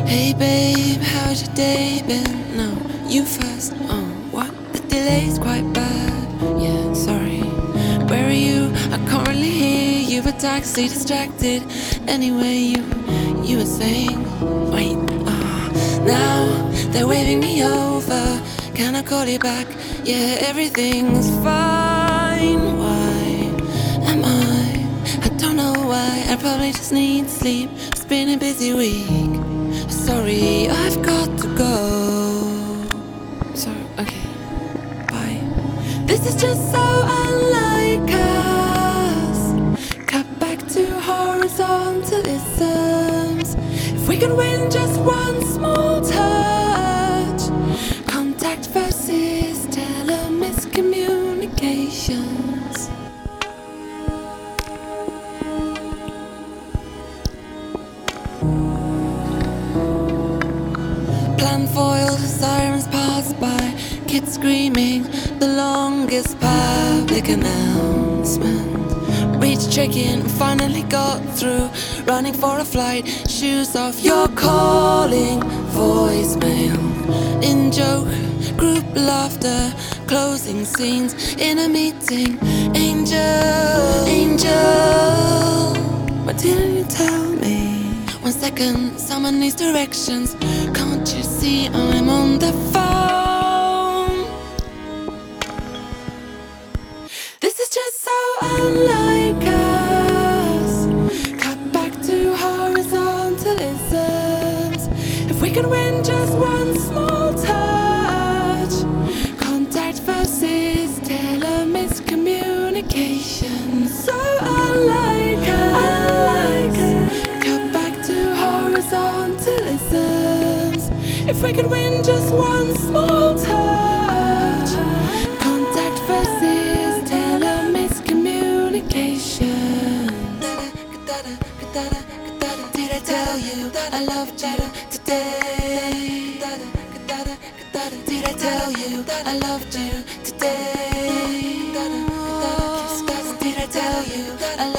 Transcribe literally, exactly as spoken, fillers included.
Hey babe, how's your day been? No, you first. Oh, what? The delay's quite bad. Yeah, sorry. Where are you? I can't really hear you. A taxi distracted. Anyway, you, you were saying. Wait. Ah, now they're waving me over. Can I call you back? Yeah, everything's fine. Why am I? I don't know why. I probably just need sleep. It's been a busy week. Sorry, I've got to go. So, okay, bye. This is just so unlike us. Cut back to horizontalisms. If we could win just one small touch. Contact versus telemiscommunications. Plan foiled, sirens pass by, kids screaming, the longest public announcement. Reached check-in, finally got through, running for a flight, shoes off, you're calling, voicemail. In joke, group laughter, closing scenes, in a meeting, angel, angel, what didn't you tell me? One second, someone needs directions. Can't you see I'm on the phone? This is just so unlike us. Cut back to horizontalisms. If we could win just one small touch. Contact versus telemiscommunication. So unlike us. Unlike us. Horizontalisms. If we could win just one small touch. Contact versus telemiscommunication. Did I tell you I loved you today? Did I tell you I loved you today? Did I tell you I loved you